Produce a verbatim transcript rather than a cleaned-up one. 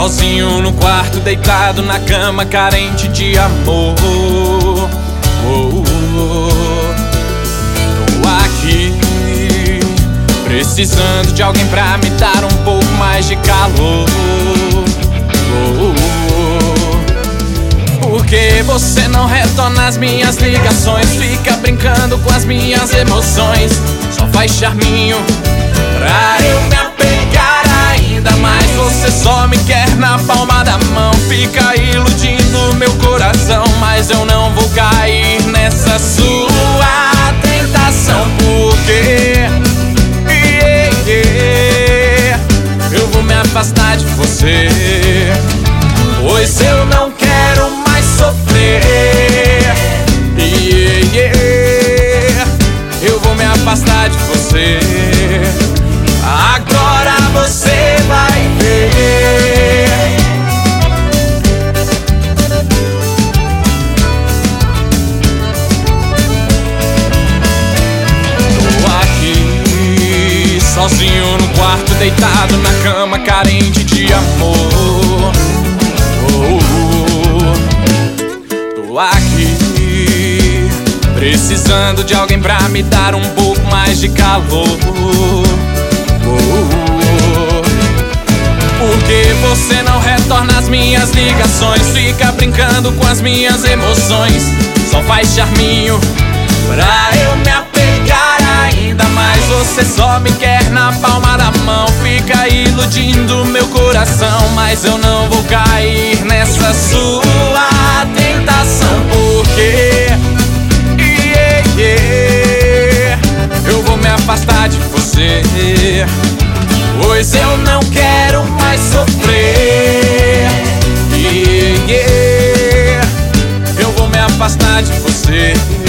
sozinho no quarto, deitado na cama, carente de amor. Oh, oh, oh. Tô aqui precisando de alguém pra me dar um pouco mais de calor. Oh, oh, oh. Por que você não retorna as minhas ligações? Fica brincando com as minhas emoções, só faz charminho pra eu me apegar ainda mais. Você só me quer na palma da mão, fica iludindo meu coração, mas eu não vou cair nessa sua tentação. Porque yeah, yeah, eu vou me afastar de você, pois eu não quero mais sofrer. Yeah, yeah, eu vou me afastar de você. Agora você vai ver. Tô aqui sozinho no quarto, deitado na cama, carente de amor. Oh, oh. Tô aqui precisando de alguém pra me dar um pouco mais de calor. Por que você não retorna as minhas ligações? Fica brincando com as minhas emoções, só faz charminho pra eu me apegar ainda mais. Você só me quer na palma da mão, fica iludindo meu coração, mas eu não vou cair nessa sua tentação. Porque yeah, yeah, eu vou me afastar de você, pois eu não quero mais sofrer. Yeah, yeah, eu vou me afastar de você.